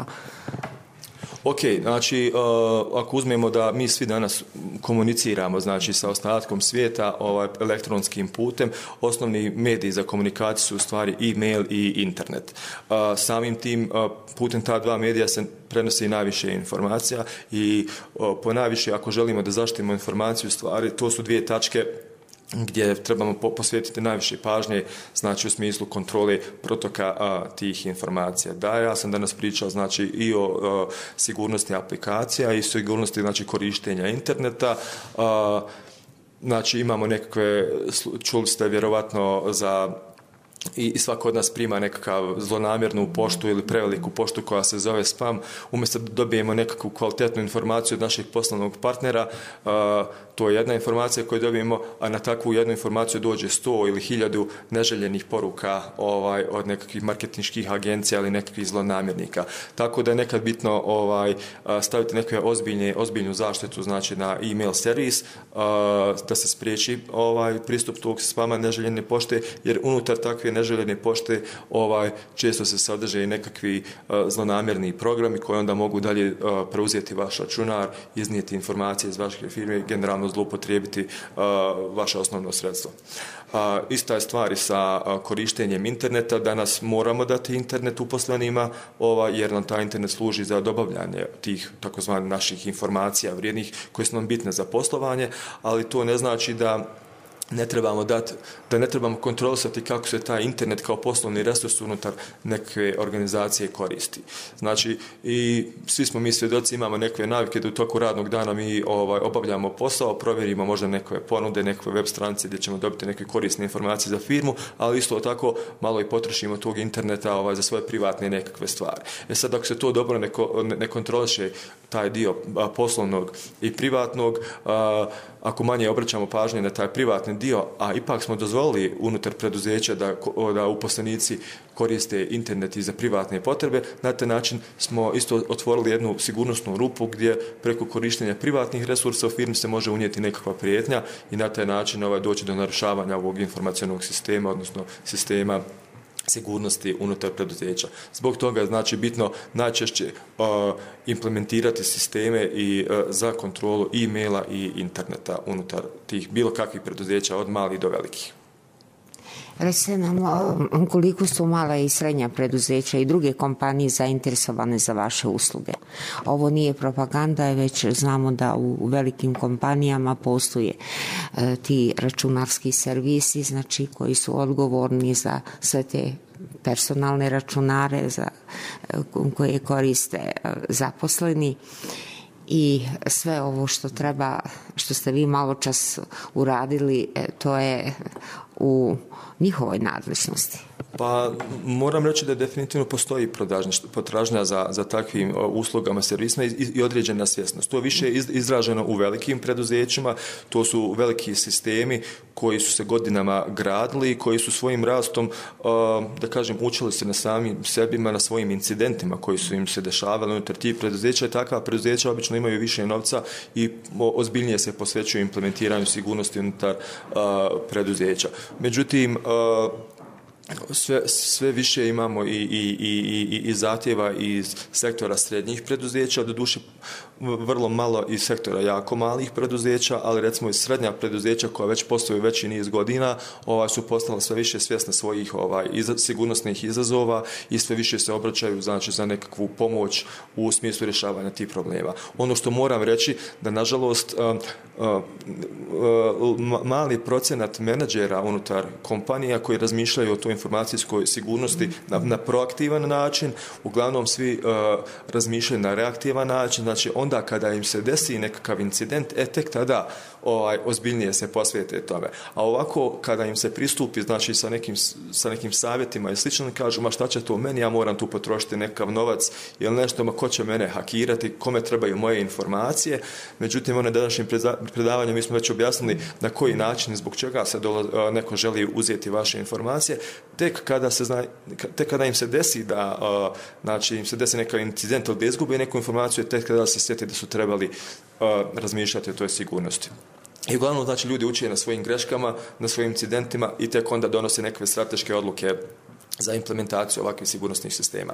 Ok, znači uh, ako uzmemo da mi svi danas komuniciramo znači sa ostatkom svijeta ovaj, elektronskim putem, osnovni mediji za komunikaciju su u stvari e-mail i internet. Uh, samim tim uh, putem ta dva medija se prenosi najviše informacija i uh, po najviše ako želimo da zaštitimo informaciju u stvari, to su dvije tačke gdje trebamo posvetiti najviše pažnje, znači u smislu kontrole protoka a, tih informacija. Da, ja sam danas pričao znači i o a, sigurnosti aplikacija i sigurnosti znači korištenja interneta. A, znači imamo nekakve, čuli ste vjerovatno za I, i svako od nas prima nekakav zlonamjernu poštu ili preveliku poštu koja se zove spam. Umjesto da dobijemo nekakvu kvalitetnu informaciju od našeg poslovnog partnera, uh, to je jedna informacija koju dobijemo, a na takvu jednu informaciju dođe sto ili hiljadu neželjenih poruka ovaj, od nekakvih marketinških agencija ili nekakvih zlonamjernika. Tako da je nekad bitno ovaj, staviti neke ozbiljne, ozbiljnu zaštitu znači na e-mail servis, uh, da se spriječi ovaj, pristup tog spama neželjene pošte, jer unutar takve neželjene pošte ovaj, često se sadrže i nekakvi uh, zlonamjerni programi koji onda mogu dalje uh, preuzeti vaš računar, iznijeti informacije iz vaše firme i generalno zloupotrijebiti uh, vaše osnovno sredstvo. Uh, ista je stvar i sa uh, korištenjem interneta. Danas moramo dati internet uposlenima ovaj, jer nam taj internet služi za dobavljanje tih takozvanih naših informacija vrijednih koje su nam bitne za poslovanje, ali to ne znači da ne trebamo dati, da ne trebamo kontrolisati kako se taj internet kao poslovni resurs unutar neke organizacije koristi. Znači, i svi smo mi svjedoci, imamo neke navike da u toku radnog dana mi ovaj, obavljamo posao, provjerimo možda neke ponude, neke web stranice gdje ćemo dobiti neke korisne informacije za firmu, ali isto tako malo i potrošimo tog interneta ovaj, za svoje privatne nekakve stvari. E sad, ako se to dobro ne, ne kontroliše taj dio a, poslovnog i privatnog, a, ako manje obraćamo pažnje na taj privatni dio, a ipak smo dozvolili unutar preduzeća da, da uposlenici koriste internet i za privatne potrebe, na taj način smo isto otvorili jednu sigurnosnu rupu gdje preko korištenja privatnih resursa u firmi se može unijeti nekakva prijetnja i na taj način ovaj, doći do narušavanja ovog informacionog sistema, odnosno sistema sigurnosti unutar preduzeća. Zbog toga je znači bitno najčešće uh, implementirati sisteme i uh, za kontrolu e-maila i interneta unutar tih bilo kakvih preduzeća od malih do velikih. Recite nam koliko su mala i srednja preduzeća i druge kompanije zainteresovane za vaše usluge. Ovo nije propaganda, već znamo da u velikim kompanijama postoje e, ti računarski servisi, znači koji su odgovorni za sve te personalne računare za, koje koriste zaposleni. I sve ovo što treba, što ste vi malo čas uradili, to je u njihovoj nadležnosti. Pa moram reći da definitivno postoji potražnja za, za takvim uslugama, servisima i, i određena svjesnost. To je više izraženo u velikim preduzećima, to su veliki sistemi koji su se godinama gradili, koji su svojim rastom, da kažem, učili se na samim sebima, na svojim incidentima koji su im se dešavali unutar tih preduzeća i takva preduzeća obično imaju više novca i ozbiljnije se posvećuju implementiranju sigurnosti unutar preduzeća. Međutim, Sve, sve više imamo i, i, i, i zahtjeva iz sektora srednjih preduzeća, doduše vrlo malo iz sektora jako malih preduzeća, ali recimo iz srednja preduzeća koja već postoji veći niz godina ovaj, su postala sve više svjesna svojih ovaj, iz, sigurnosnih izazova i sve više se obraćaju znači, za nekakvu pomoć u smislu rješavanja tih problema. Ono što moram reći da nažalost uh, uh, uh, mali procenat menadžera unutar kompanija koji razmišljaju o toj informacijskoj sigurnosti na, na proaktivan način, uglavnom svi uh, razmišljaju na reaktivan način, znači onda kada im se desi nekakav incident, e tek tada ovaj, ozbiljnije se posvijete tome. A ovako kada im se pristupi znači sa nekim, sa nekim savjetima i slično, kažu ma šta će to meni, ja moram tu potrošiti nekakav novac ili nešto, ma ko će mene hakirati, kome trebaju moje informacije. Međutim, ono današnjim predavanjem mi smo već objasnili na koji način i zbog čega se dola, neko želi uzeti vaše informacije. Tek kada, se zna, tek kada im se desi da uh, znači im se desi neka incident ili da izgube neku informaciju, tek kada se sjeti da su trebali uh, razmišljati o toj sigurnosti. I uglavnom znači ljudi uče na svojim greškama, na svojim incidentima i tek onda donose neke strateške odluke za implementaciju ovakvih sigurnosnih sistema.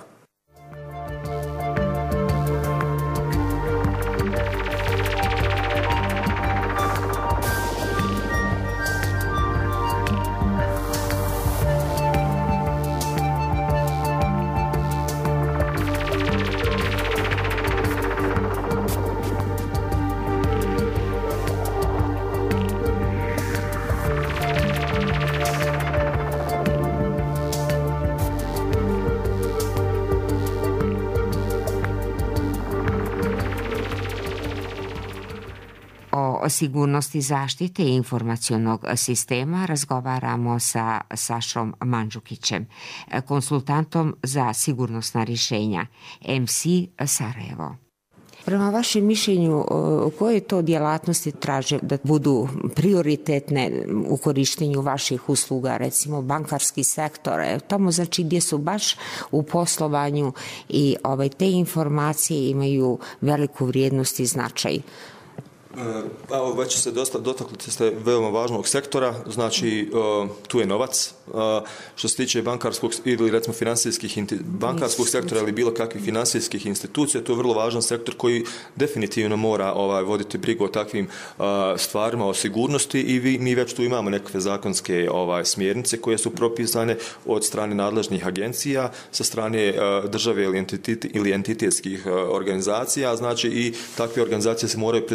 O sigurnosti zaštite informacionog sistema razgovaramo sa Sašom Mandžukićem, konsultantom za sigurnosna rješenja M C Sarajevo. Prema vašem mišljenju, koje to djelatnosti traže da budu prioritetne u korištenju vaših usluga, recimo bankarski sektor, tamo znači gdje su baš u poslovanju i ovaj, te informacije imaju veliku vrijednost i značaj? Evo, već se dosta dotakli ste veoma važnog sektora, znači uh, tu je novac. Uh, što se tiče bankarskog ili recimo financijskih bankarskog sektora ili bilo kakvih financijskih institucija, to je vrlo važan sektor koji definitivno mora ovaj, voditi brigu o takvim uh, stvarima, o sigurnosti i vi, mi već tu imamo nekakve zakonske ovaj, smjernice koje su propisane od strane nadležnih agencija, sa strane uh, države ili, entitet, ili entitetskih uh, organizacija, znači i takve organizacije se moraju pridržavati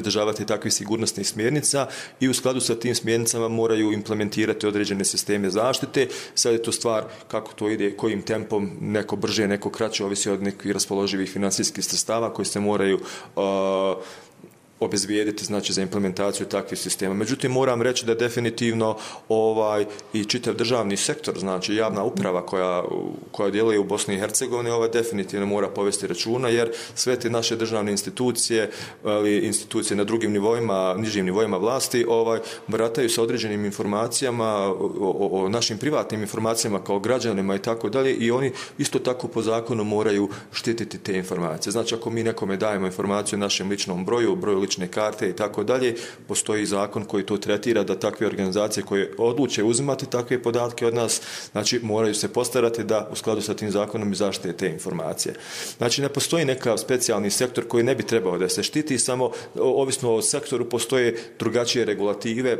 takvih sigurnosnih smjernica i u skladu sa tim smjernicama moraju implementirati određene sisteme zaštite. Sad je to stvar kako to ide, kojim tempom, neko brže, neko kraće, ovisi od nekih raspoloživih financijskih sredstava koji se moraju uh, obezbijediti, znači, za implementaciju takvih sistema. Međutim, moram reći da definitivno ovaj i čitav državni sektor, znači javna uprava koja, koja djeluje u Bosni i Hercegovini, ovaj definitivno mora povesti računa, jer sve te naše državne institucije, ali institucije na drugim nivoima, nižim nivoima vlasti, ovaj barataju sa određenim informacijama, o, o, o našim privatnim informacijama kao građanima i tako dalje, i oni isto tako po zakonu moraju štititi te informacije. Znači, ako mi nekome dajemo informaciju o našem ličnom broju, broju lične karte i tako dalje, postoji zakon koji to tretira da takve organizacije koje odluče uzimati takve podatke od nas, znači moraju se postarati da u skladu sa tim zakonom i zaštite te informacije. Znači, ne postoji nekav specijalni sektor koji ne bi trebao da se štiti, samo ovisno o sektoru postoje drugačije regulative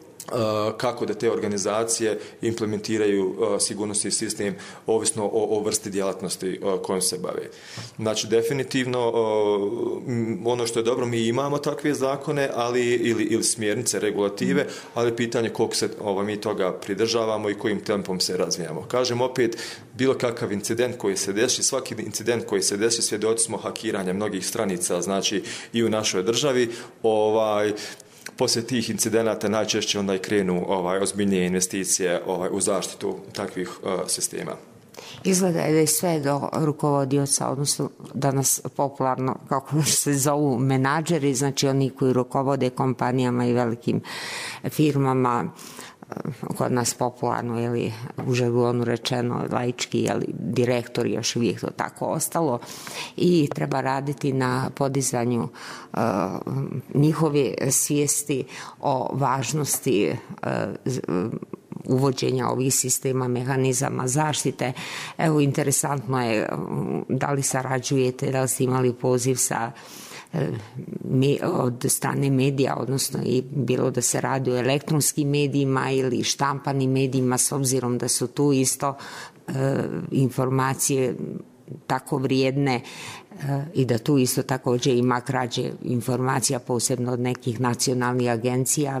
kako da te organizacije implementiraju sigurnosni sistem ovisno o, o vrsti djelatnosti kojom se bave. Znači, definitivno ono što je dobro, mi imamo takve zakone, ali ili, ili smjernice, regulative, ali pitanje koliko se ovo, mi toga pridržavamo i kojim tempom se razvijamo. Kažem opet, bilo kakav incident koji se desi, svaki incident koji se desi, svjedoci smo hakiranja mnogih stranica, znači i u našoj državi, ovaj poslije tih incidenata najčešće onda i krenu ovaj, ozbiljnije investicije ovaj, u zaštitu takvih uh, sistema. Izgleda da je sve do rukovodioca, odnosno danas popularno, kako se zovu, menadžeri, znači oni koji rukovode kompanijama i velikim firmama, kod nas popularno, ili u žargonu rečeno laički, ili direktor, još uvijek to tako ostalo, i treba raditi na podizanju uh, njihove svijesti o važnosti uh, uvođenja ovih sistema, mehanizama zaštite. Evo, interesantno je da li sarađujete, da li ste imali poziv sa od strane medija, odnosno i bilo da se radi o elektronskim medijima ili štampanim medijima, s obzirom da su tu isto e, informacije tako vrijedne e, i da tu isto također ima krađe informacija, posebno od nekih nacionalnih agencija,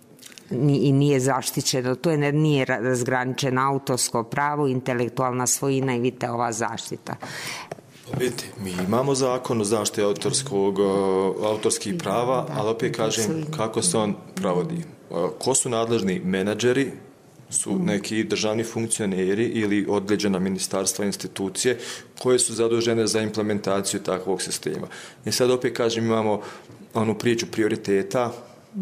i nije zaštićeno. To je, nije razgraničeno autorsko pravo, intelektualna svojina i vidite ova zaštita. Vidite, mi imamo zakon o zaštiti autorskog, autorskih prava, ali opet kažem kako se on provodi. Ko su nadležni menadžeri, su neki državni funkcioneri ili određena ministarstva, institucije koje su zadužene za implementaciju takvog sistema. I sad opet kažem, imamo onu priču prioriteta,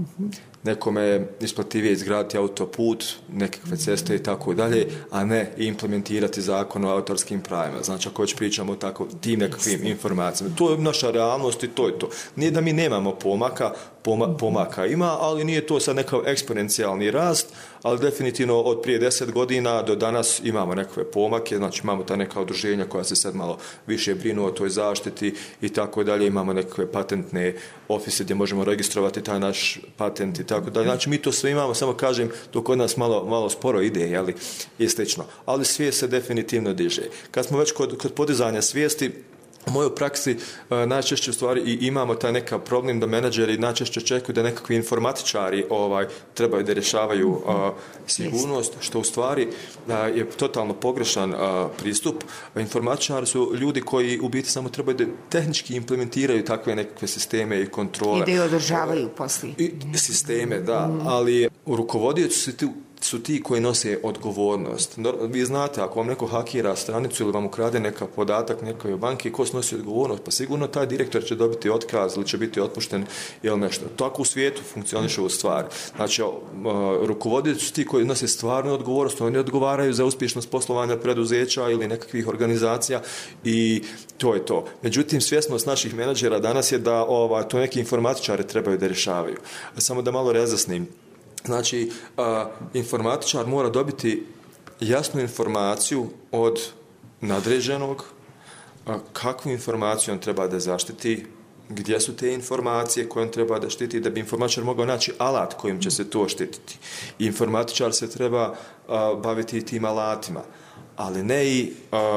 nekome je isplativije izgraditi autoput, nekakve ceste i tako dalje, a ne implementirati zakon o autorskim pravima. Znači, ako već pričamo o tako tim nekakvim informacijama. To je naša realnost i to je to. Nije da mi nemamo pomaka, poma, pomaka ima, ali nije to sad nekav eksponencijalni rast, ali definitivno od prije deset godina do danas imamo nekakve pomake, znači imamo ta neka udruženja koja se sad malo više brinu o toj zaštiti i tako dalje, imamo nekakve patentne ofise gdje možemo registrovati taj naš patent i tako dalje. Znači, mi to sve imamo, samo kažem, to kod nas malo, malo sporo ide, jeli, i slično. Ali svijest se definitivno diže. Kad smo već kod, kod podizanja svijesti, u mojoj praksi najčešće u stvari i imamo taj neka problem da menadžeri najčešće očekuju da nekakvi informatičari ovaj, trebaju da rješavaju uh, sigurnost, što u stvari uh, je totalno pogrešan uh, pristup. Informatičari su ljudi koji u biti samo trebaju da tehnički implementiraju takve nekakve sisteme i kontrole. I da je održavaju poslije. I sisteme, da, mm. ali u rukovodiocu su tu su ti koji nose odgovornost. Vi znate, ako vam neko hakira stranicu ili vam ukrade neka podatak nekoj banki, ko snosi odgovornost? Pa sigurno taj direktor će dobiti otkaz ili će biti otpušten ili nešto. Tako u svijetu funkcioniše u stvari. Znači, rukovodioci su ti koji nose stvarnu odgovornost, oni odgovaraju za uspješnost poslovanja preduzeća ili nekakvih organizacija i to je to. Međutim, svjesnost naših menadžera danas je da ova, to neki informatičari trebaju da rješavaju. Samo da malo razjasnim. Znači, a, informatičar mora dobiti jasnu informaciju od nadređenog, a, kakvu informaciju on treba da zaštiti, gdje su te informacije koje on treba da štiti, da bi informatičar mogao naći alat kojim će se to štititi. I informatičar se treba a, baviti tim alatima, ali ne i a,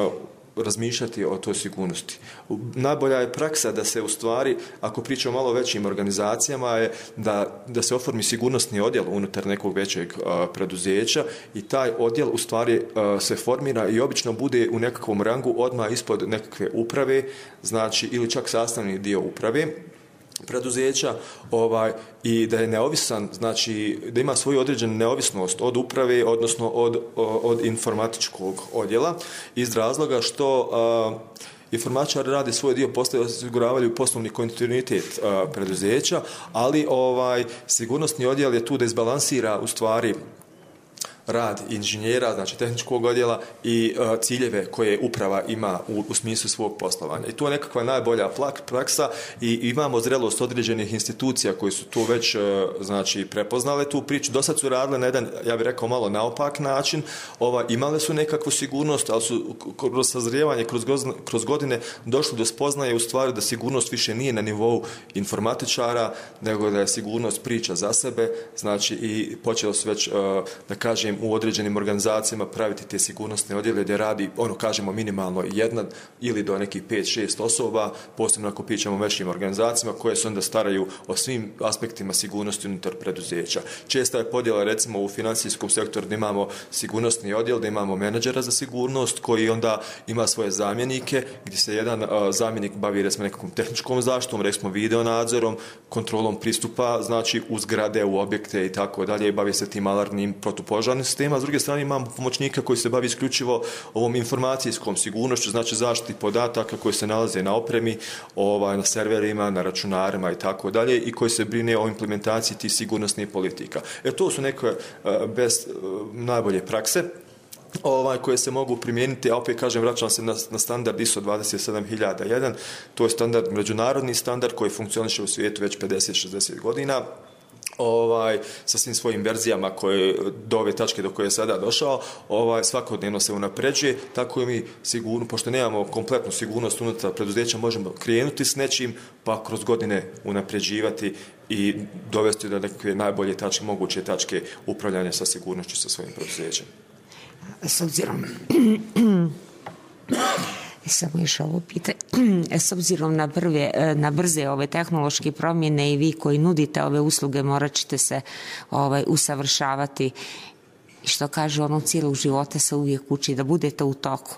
razmišljati o toj sigurnosti. Najbolja je praksa da se u stvari, ako pričamo malo o većim organizacijama, je da, da se oformi sigurnosni odjel unutar nekog većeg a, preduzeća i taj odjel u stvari a, se formira i obično bude u nekakvom rangu odmah ispod nekakve uprave, znači ili čak sastavni dio uprave preduzeća, ovaj, i da je neovisan, znači da ima svoju određenu neovisnost od uprave, odnosno od, od informatičkog odjela, iz razloga što a, informatičari rade svoj dio posla i osiguravaju poslovni kontinuitet a, preduzeća, ali ovaj sigurnosni odjel je tu da izbalansira u stvari rad inženjera, znači tehničkog odjela i uh, ciljeve koje uprava ima u, u smislu svog poslovanja. I to je nekakva najbolja praksa i imamo zrelost određenih institucija koji su tu već uh, znači prepoznale tu priču. Do sad su radile na jedan, ja bih rekao, malo naopak način. Ova, imale su nekakvu sigurnost, ali su kroz sazrijevanje, kroz, kroz godine došli do spoznaje u stvari da sigurnost više nije na nivou informatičara, nego da je sigurnost priča za sebe, znači i počelo su već, uh, da kažem, u određenim organizacijama praviti te sigurnosne odjele gdje radi, ono kažemo, minimalno jedna ili do nekih pet šest osoba, posebno ako pričamo o većim organizacijama koje se onda staraju o svim aspektima sigurnosti unutar preduzeća. Česta je podjela recimo u financijskom sektoru da imamo sigurnosni odjel, da imamo menadžera za sigurnost koji onda ima svoje zamjenike gdje se jedan uh, zamjenik bavi recimo nekakvom tehničkom zaštitom, recimo video nadzorom, kontrolom pristupa, znači u zgrade, u objekte i tako dalje, i bavi se tim alarmnim protupožarnim sistema. S druge strane imamo pomoćnika koji se bavi isključivo ovom informacijskom sigurnošću, znači zaštiti podataka koji se nalaze na opremi, ovaj, na serverima, na računarima i tako dalje, i koji se brine o implementaciji tih sigurnosnih politika. E to su neke uh, best, uh, najbolje prakse ovaj, koje se mogu primijeniti, a opet kažem, vraćam se na, na standard I S O dvadeset sedam hiljada jedan, to je standard, međunarodni standard koji funkcioniše u svijetu već pedeset šezdeset godina, ovaj, sa svim svojim verzijama koje, do ove tačke do koje je sada došao, ovaj, svakodnevno se unapređuje, tako i mi sigurno, pošto nemamo kompletnu sigurnost unutar preduzeća, možemo krenuti s nečim, pa kroz godine unapređivati i dovesti do nekakve najbolje tačke, moguće tačke upravljanja sa sigurnošću sa svojim preduzećem. S obzirom samo još ovo pitanje, s obzirom na, prve, na brze ove tehnološke promjene i vi koji nudite ove usluge morat ćete se ovaj, usavršavati, što kaže ono, cijelog života se uvijek uči, da budete u toku.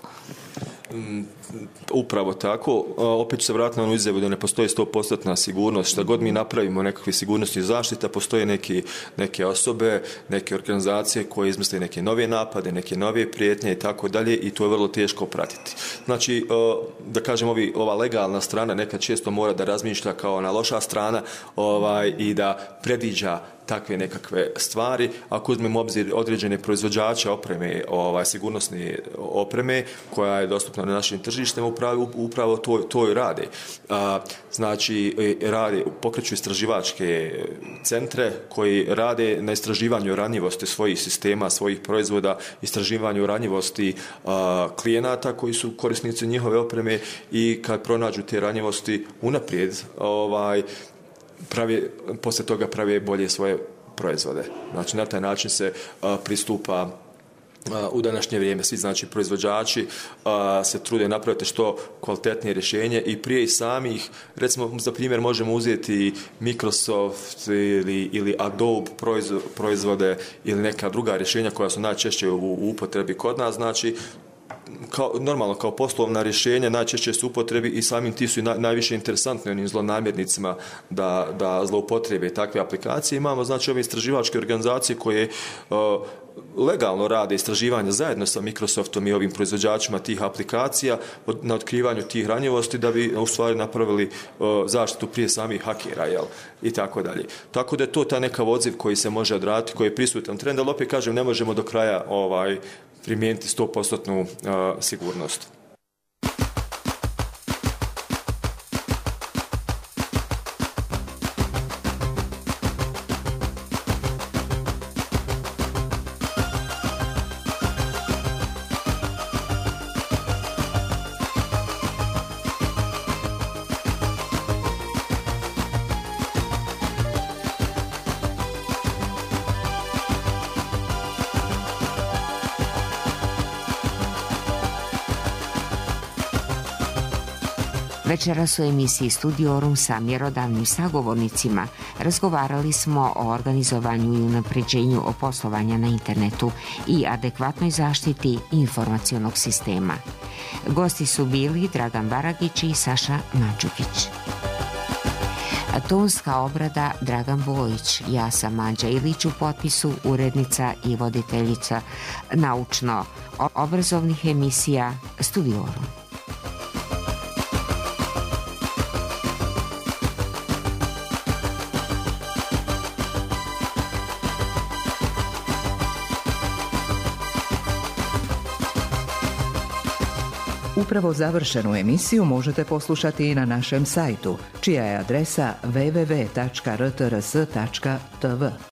Mm, upravo tako. Opet ću se vratiti na onu izjavu da ne postoji sto posto sigurnost. Šta god mi napravimo nekakve sigurnosti zaštita, postoje neki, neke osobe, neke organizacije koje izmisle neke nove napade, neke nove prijetnje i tako dalje, i to je vrlo teško pratiti. Znači, da kažem, ovi, ova legalna strana nekad često mora da razmišlja kao ona loša strana, ovaj, i da predviđa takve nekakve stvari. Ako uzmemo obzir određene proizvođače opreme, ovaj, sigurnosne opreme koja je dostupna na našim tržištima, upravo, upravo to, to i rade. A, znači, rade, pokreću istraživačke centre koji rade na istraživanju ranjivosti svojih sistema, svojih proizvoda, istraživanju ranjivosti a, klijenata koji su korisnici njihove opreme, i kad pronađu te ranjivosti unaprijed, ovaj, pravi, poslije toga pravi bolje svoje proizvode. Znači, na taj način se a, pristupa a, u današnje vrijeme. Svi, znači, proizvođači a, se trude napraviti što kvalitetnije rješenje, i prije i samih, recimo, za primjer možemo uzeti Microsoft ili, ili Adobe proizvode ili neka druga rješenja koja su najčešće u, u upotrebi kod nas, znači, kao, normalno kao poslovna rješenja najčešće su upotrebi, i samim ti su i na, najviše interesantni onim zlonamjernicima da, da zloupotrebe takve aplikacije. Imamo, znači, ove istraživačke organizacije koje uh, legalno rade istraživanja zajedno sa Microsoftom i ovim proizvođačima tih aplikacija na otkrivanju tih ranjivosti, da bi u stvari napravili uh, zaštitu prije samih hakera, jel? I tako dalje. Tako da je to ta neka odziv koji se može odraditi, koji je prisutan trend, ali opet kažem, ne možemo do kraja ovaj, primijeniti sto posto uh, sigurnost. Večeras u emisiji Studiorum sa mjerodavnim sagovornicima razgovarali smo o organizovanju i unapređenju poslovanja na internetu i adekvatnoj zaštiti informacionog sistema. Gosti su bili Dragan Baragić i Saša Mačukić. Tonska obrada Dragan Bojić, ja sam Anđa Ilić, u potpisu urednica i voditeljica naučno-obrazovnih emisija Studiorum. Upravo završenu emisiju možete poslušati i na našem sajtu, čija je adresa w w w tačka r t r s tačka t v.